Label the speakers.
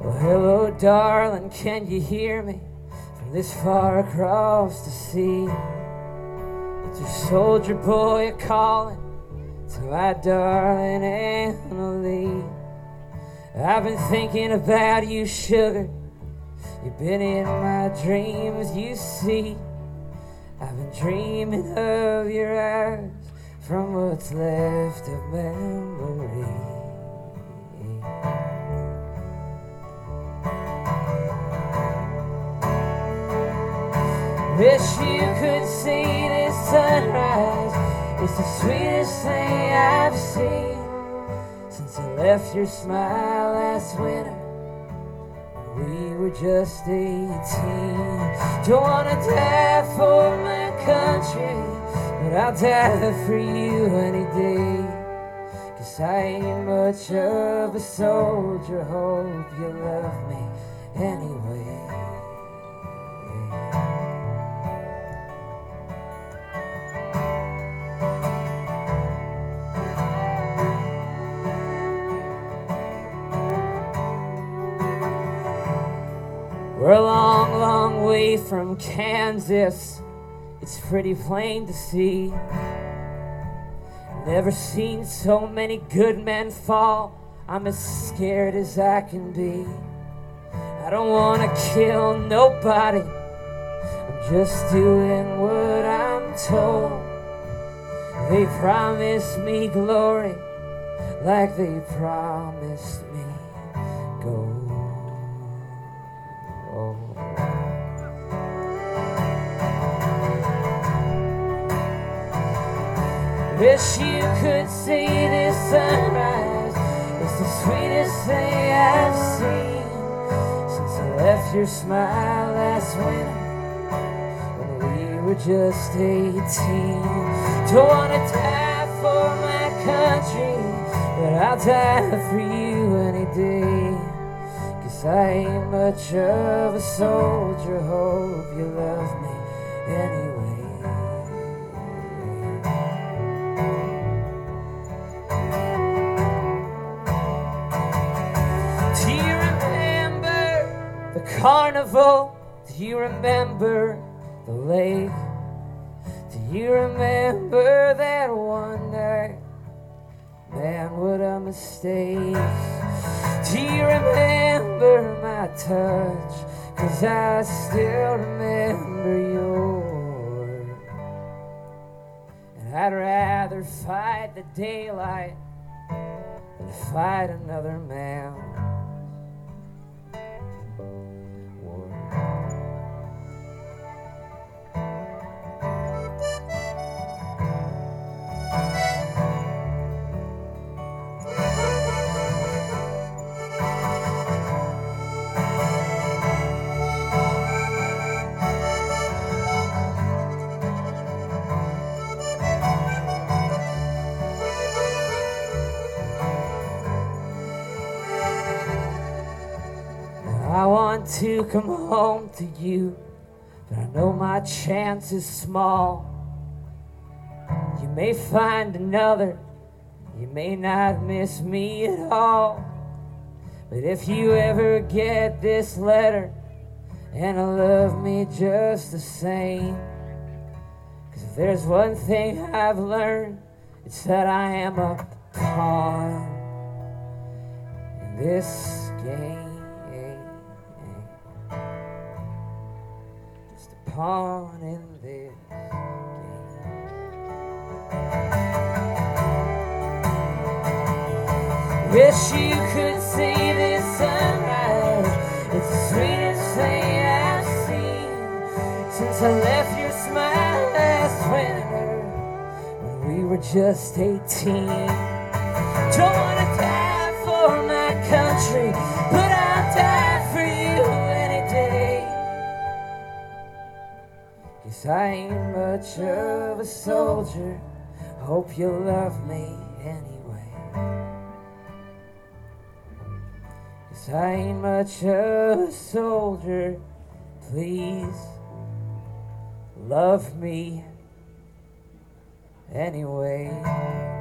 Speaker 1: Hello, darling, can you hear me from this far across the sea? It's your soldier boy calling to my darling Emily. I've been thinking about you, sugar. You've been in my dreams, you see. I've been dreaming of your eyes from what's left of memory. Wish you could see this sunrise. It's the sweetest thing I've seen since I left your smile last winter. We were just 18. Don't wanna die for my country, but I'll die for you any day. 'Cause I ain't much of a soldier. Hope you love me anyway. We're a long, long way from Kansas. It's pretty plain to see. Never seen so many good men fall. I'm as scared as I can be. I don't wanna kill nobody. I'm just doing what I'm told. They promised me glory like they promised me gold. Wish you could see this sunrise. It's the sweetest thing I've seen since I left your smile last winter when we were just 18. Don't wanna die for my country, but I'll die for you any day. 'Cause I ain't much of a soldier. Hope you love me anyway. Carnival, do you remember the lake? Do you remember that one night? Man, what a mistake. Do you remember my touch? 'Cause I still remember yours. And I'd rather fight the daylight than fight another man. I want to come home to you, but I know my chance is small. You may find another, you may not miss me at all. But if you ever get this letter and love me just the same, 'cause if there's one thing I've learned, it's that I am a pawn in this game. Pawn in this game. Wish you could see this sunrise. It's the sweetest thing I've seen since I left your smile last winter when we were just 18. Don't wanna die for my country, but I'll die for you any day. 'Cause I ain't much of a soldier. Hope you love me anyway. 'Cause I ain't much of a soldier. Please love me anyway.